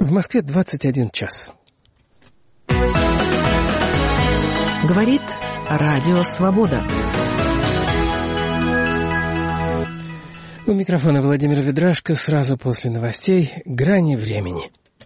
В Москве 21 час. Говорит Радио Свобода. У микрофона Владимир Ведрашко. Сразу после новостей «Грани времени».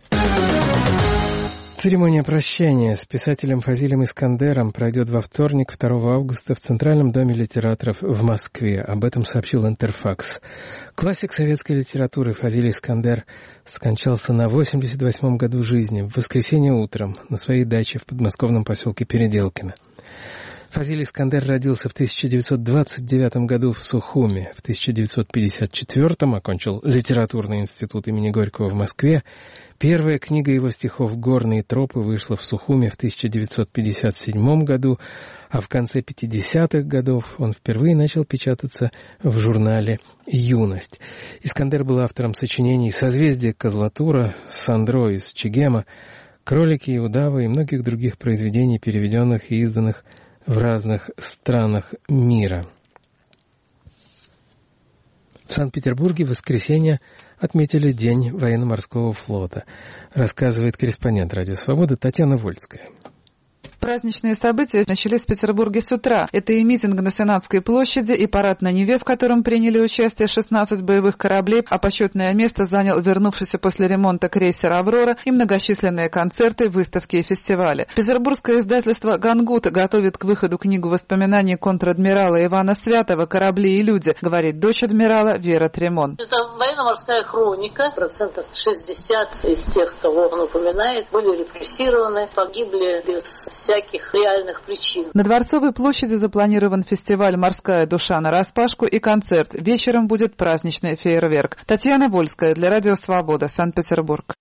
Церемония прощания с писателем Фазилем Искандером пройдет во вторник, 2 августа, в Центральном доме литераторов в Москве. Об этом сообщил Интерфакс. Классик советской литературы Фазиль Искандер скончался на 88-м году жизни в воскресенье утром на своей даче в подмосковном поселке Переделкино. Фазиль Искандер родился в 1929 году в Сухуме. В 1954 окончил литературный институт имени Горького в Москве. Первая книга его стихов «Горные тропы» вышла в Сухуме в 1957 году, а в конце 50-х годов он впервые начал печататься в журнале «Юность». Искандер был автором сочинений «Созвездие Козлатура», «Сандро» из Чегема, «Кролики и удавы» и многих других произведений, переведенных и изданных в разных странах мира. В Санкт-Петербурге в воскресенье отметили День военно-морского флота, рассказывает корреспондент «Радио Свобода» Татьяна Вольская. Праздничные события начались в Петербурге с утра. Это и митинг на Сенатской площади, и парад на Неве, в котором приняли участие 16 боевых кораблей, а почетное место занял вернувшийся после ремонта крейсер «Аврора», и многочисленные концерты, выставки и фестивали. Петербургское издательство «Гангут» готовит к выходу книгу воспоминаний контр-адмирала Ивана Святого «Корабли и люди», говорит дочь адмирала Вера Тремон. Это военно-морская хроника. 60% из тех, кого он упоминает, были репрессированы, погибли без всяких реальных причин. На Дворцовой площади запланирован фестиваль «Морская душа нараспашку» и концерт. Вечером будет праздничный фейерверк. Татьяна Вольская для Радио Свобода, Санкт-Петербург.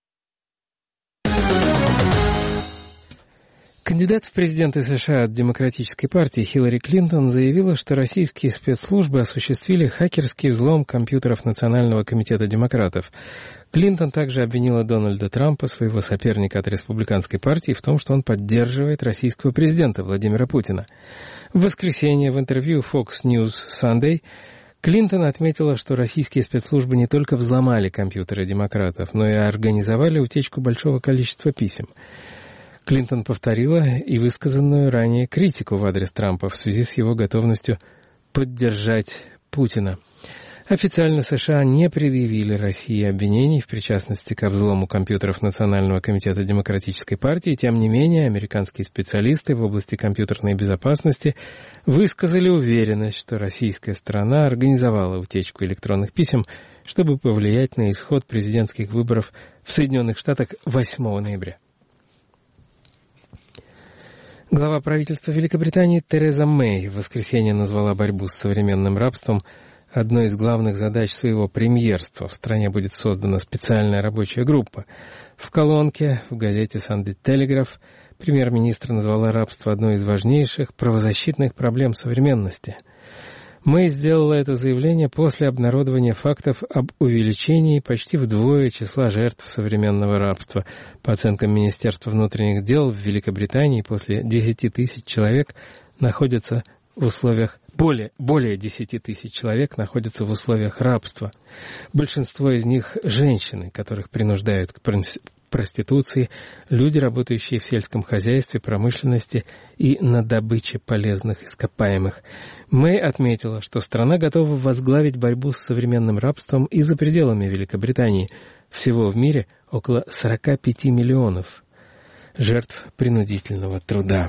Кандидат в президенты США от Демократической партии Хиллари Клинтон заявила, что российские спецслужбы осуществили хакерский взлом компьютеров Национального комитета демократов. Клинтон также обвинила Дональда Трампа, своего соперника от республиканской партии, в том, что он поддерживает российского президента Владимира Путина. В воскресенье в интервью Fox News Sunday Клинтон отметила, что российские спецслужбы не только взломали компьютеры демократов, но и организовали утечку большого количества писем. Клинтон повторила и высказанную ранее критику в адрес Трампа в связи с его готовностью поддержать Путина. Официально США не предъявили России обвинений в причастности ко взлому компьютеров Национального комитета Демократической партии. Тем не менее, американские специалисты в области компьютерной безопасности высказали уверенность, что российская сторона организовала утечку электронных писем, чтобы повлиять на исход президентских выборов в Соединенных Штатах 8 ноября. Глава правительства Великобритании Тереза Мэй в воскресенье назвала борьбу с современным рабством одной из главных задач своего премьерства. В стране будет создана специальная рабочая группа. В колонке в газете Sunday Telegraph премьер-министр назвала рабство одной из важнейших правозащитных проблем современности. Мэй сделала это заявление после обнародования фактов об увеличении почти вдвое числа жертв современного рабства. По оценкам Министерства внутренних дел, в Великобритании после 10 тысяч человек находятся в условиях более 10 тысяч человек находятся в условиях рабства. Большинство из них женщины, которых принуждают к проституции, люди, работающие в сельском хозяйстве, промышленности и на добыче полезных ископаемых. Мэй отметила, что страна готова возглавить борьбу с современным рабством и за пределами Великобритании. Всего в мире около 45 миллионов жертв принудительного труда.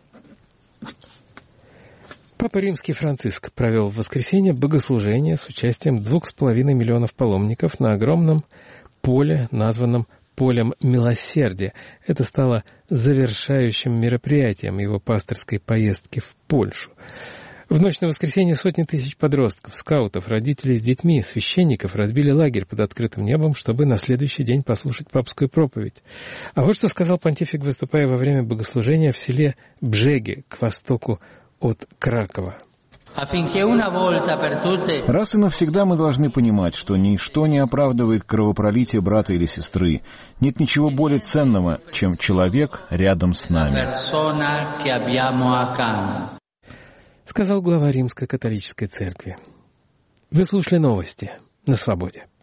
Папа Римский Франциск провел в воскресенье богослужение с участием 2,5 миллионов паломников на огромном поле, названном полем милосердия. Это стало завершающим мероприятием его пасторской поездки в Польшу. В ночь на воскресенье сотни тысяч подростков, скаутов, родителей с детьми, священников разбили лагерь под открытым небом, чтобы на следующий день послушать папскую проповедь. А вот что сказал понтифик, выступая во время богослужения в селе Бжеги, к востоку от Кракова. Раз и навсегда мы должны понимать, что ничто не оправдывает кровопролитие брата или сестры. Нет ничего более ценного, чем человек рядом с нами. Сказал глава Римской католической церкви. Вы слушали новости на Свободе.